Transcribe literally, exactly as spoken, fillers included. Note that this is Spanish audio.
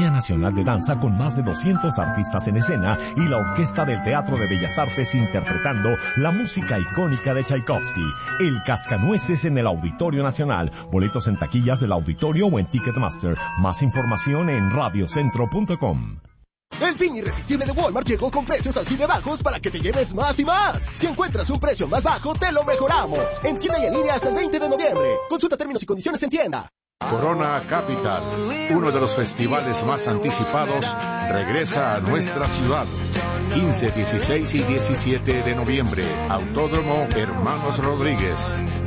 Compañía Nacional de Danza con más de doscientos artistas en escena y la Orquesta del Teatro de Bellas Artes interpretando la música icónica de Tchaikovsky. El Cascanueces en el Auditorio Nacional. Boletos en taquillas del auditorio o en Ticketmaster. Más información en radiocentro punto com. El fin irresistible de Walmart llegó con precios así de bajos para que te lleves más y más. Si encuentras un precio más bajo, te lo mejoramos. En tienda y en línea hasta el veinte de noviembre. Consulta términos y condiciones en tienda. Corona Capital, uno de los festivales más anticipados, regresa a nuestra ciudad. quince, dieciséis y diecisiete de noviembre, Autódromo Hermanos Rodríguez.